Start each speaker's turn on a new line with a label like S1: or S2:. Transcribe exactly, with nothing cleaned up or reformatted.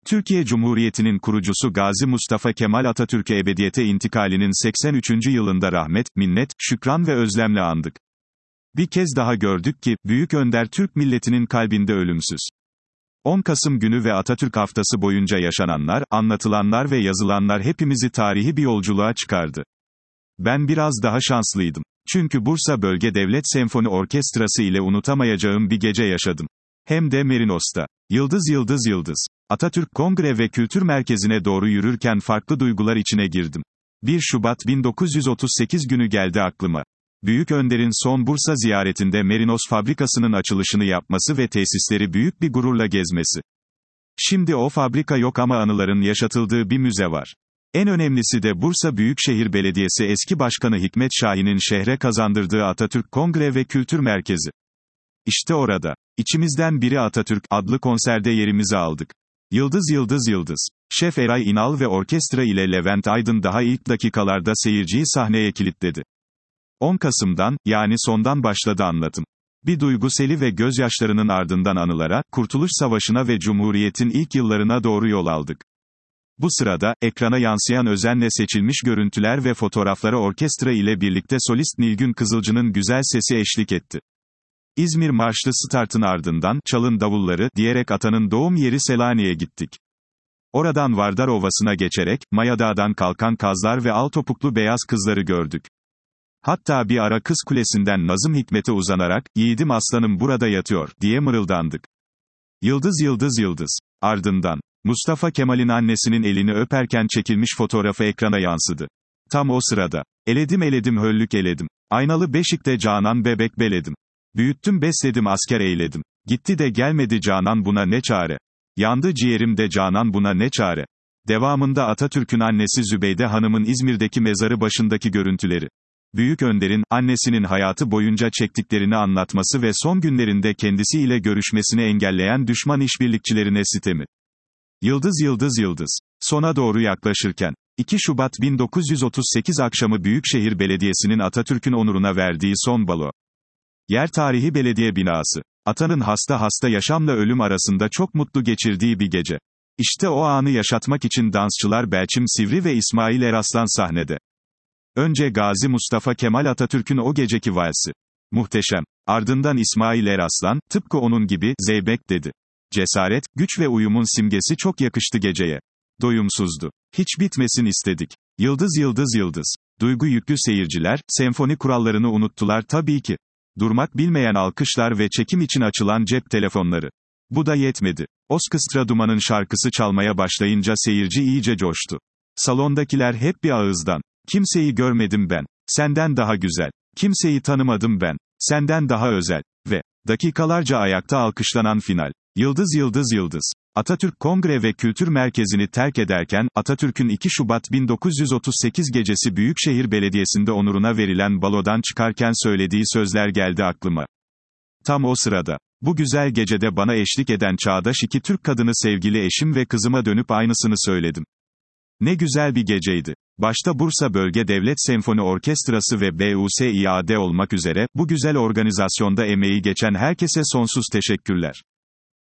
S1: Türkiye Cumhuriyeti'nin kurucusu Gazi Mustafa Kemal Atatürk'ü ebediyete intikalinin seksen üçüncü yılında rahmet, minnet, şükran ve özlemle andık. Bir kez daha gördük ki, Büyük Önder Türk milletinin kalbinde ölümsüz. on Kasım günü ve Atatürk haftası boyunca yaşananlar, anlatılanlar ve yazılanlar hepimizi tarihi bir yolculuğa çıkardı. Ben biraz daha şanslıydım. Çünkü Bursa Bölge Devlet Senfoni Orkestrası ile unutamayacağım bir gece yaşadım. Hem de Merinos'ta. Yıldız yıldız yıldız. Atatürk Kongre ve Kültür Merkezi'ne doğru yürürken farklı duygular içine girdim. bir Şubat bin dokuz yüz otuz sekiz günü geldi aklıma. Büyük Önder'in son Bursa ziyaretinde Merinos fabrikasının açılışını yapması ve tesisleri büyük bir gururla gezmesi. Şimdi o fabrika yok ama anıların yaşatıldığı bir müze var. En önemlisi de Bursa Büyükşehir Belediyesi eski başkanı Hikmet Şahin'in şehre kazandırdığı Atatürk Kongre ve Kültür Merkezi. İşte orada. İçimizden biri Atatürk adlı konserde yerimizi aldık. Yıldız yıldız yıldız. Şef Eray İnal ve orkestra ile Levent Aydın daha ilk dakikalarda seyirciyi sahneye kilitledi. on Kasım'dan, yani sondan başladı anlatım. Bir duygu seli ve gözyaşlarının ardından anılara, Kurtuluş Savaşı'na ve Cumhuriyet'in ilk yıllarına doğru yol aldık. Bu sırada, ekrana yansıyan özenle seçilmiş görüntüler ve fotoğraflara orkestra ile birlikte solist Nilgün Kızılcı'nın güzel sesi eşlik etti. İzmir Marşlı startın ardından, çalın davulları, diyerek atanın doğum yeri Selanik'e gittik. Oradan Vardar Ovası'na geçerek, Mayadağ'dan kalkan kazlar ve al topuklu beyaz kızları gördük. Hatta bir ara Kız Kulesi'nden Nazım Hikmet'e uzanarak, yiğidim aslanım burada yatıyor, diye mırıldandık. Yıldız yıldız yıldız. Ardından, Mustafa Kemal'in annesinin elini öperken çekilmiş fotoğrafı ekrana yansıdı. Tam o sırada, eledim eledim höllük eledim. Aynalı beşikte Canan bebek beledim. Büyüttüm besledim asker eyledim. Gitti de gelmedi Canan buna ne çare. Yandı ciğerim de Canan buna ne çare. Devamında Atatürk'ün annesi Zübeyde Hanım'ın İzmir'deki mezarı başındaki görüntüleri. Büyük Önder'in, annesinin hayatı boyunca çektiklerini anlatması ve son günlerinde kendisiyle görüşmesini engelleyen düşman işbirlikçilerine sitemi. Yıldız yıldız yıldız. Sona doğru yaklaşırken, iki Şubat bin dokuz yüz otuz sekiz akşamı Büyükşehir Belediyesi'nin Atatürk'ün onuruna verdiği son balo. Yer tarihi belediye binası. Atanın hasta hasta yaşamla ölüm arasında çok mutlu geçirdiği bir gece. İşte o anı yaşatmak için dansçılar Belçim Sivri ve İsmail Eraslan sahnede. Önce Gazi Mustafa Kemal Atatürk'ün o geceki valsi. Muhteşem. Ardından İsmail Eraslan, tıpkı onun gibi, zeybek dedi. Cesaret, güç ve uyumun simgesi çok yakıştı geceye. Doyumsuzdu. Hiç bitmesin istedik. Yıldız yıldız yıldız. Duygu yüklü seyirciler, senfoni kurallarını unuttular tabii ki. Durmak bilmeyen alkışlar ve çekim için açılan cep telefonları. Bu da yetmedi. Orkestra Duman'ın şarkısı çalmaya başlayınca seyirci iyice coştu. Salondakiler hep bir ağızdan. Kimseyi görmedim ben. Senden daha güzel. Kimseyi tanımadım ben. Senden daha özel. Ve dakikalarca ayakta alkışlanan final. Yıldız yıldız yıldız. Atatürk Kongre ve Kültür Merkezi'ni terk ederken, Atatürk'ün iki Şubat bin dokuz yüz otuz sekiz gecesi Büyükşehir Belediyesi'nde onuruna verilen balodan çıkarken söylediği sözler geldi aklıma. Tam o sırada. Bu güzel gecede bana eşlik eden çağdaş iki Türk kadını sevgili eşim ve kızıma dönüp aynısını söyledim. Ne güzel bir geceydi. Başta Bursa Bölge Devlet Senfoni Orkestrası ve B U S İ A D olmak üzere, bu güzel organizasyonda emeği geçen herkese sonsuz teşekkürler.